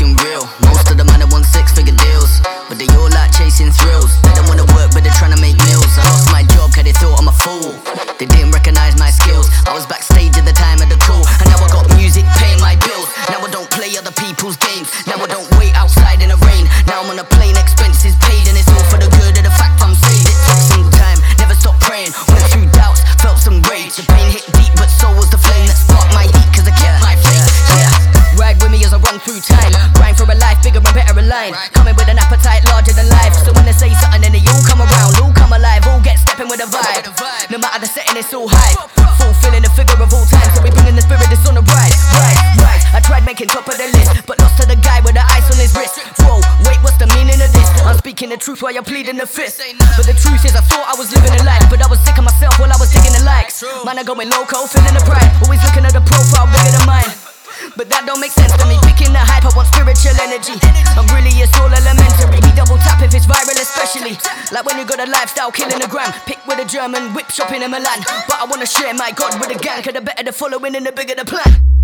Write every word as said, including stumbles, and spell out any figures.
looking real. Most of the man that want six-figure deals, but they all like chasing thrills. They don't wanna work, but they're trying to make meals. I lost my job cause they thought I'm a fool. They didn't recognize my skills. I was backstage at the time of the call, and now I got music paying my bills. Now I don't play other people's games. Now I don't wait outside in the rain. Now I'm on a plane, expenses paid, and it's all for the good of the fact I'm saved. It took some time, never stopped praying. Went through doubts, felt some rage. The pain hit deep, but so was the flame that sparked my heat, cause I kept my faith. Yeah, ride with me as I run through time. Grind for a life bigger and better aligned. Coming with an appetite larger than life. So when they say something, then they all come around, all come alive, all get stepping with a vibe. No matter the setting, it's all hype. Fulfilling the figure of all time, so we bringing the spirit that's on the rise. Rise, rise. I tried making top of the list, but lost to the guy with the ice on his wrist. Whoa, wait, what's the meaning of this? I'm speaking the truth while you're pleading the fifth. But the truth is I thought I was living a life, but I was sick of myself while I was digging the likes. Man, I going loco, feeling the pride, always looking at the profile bigger than mine. But that don't make sense to me. Picking the hype, I want spiritual energy. I'm really, it's all elementary. We double tap if it's viral especially. Like when you got a lifestyle killing the gram. Pick with a German, whip shopping in Milan. But I wanna share my God with the gang, cause the better the following and the bigger the plan.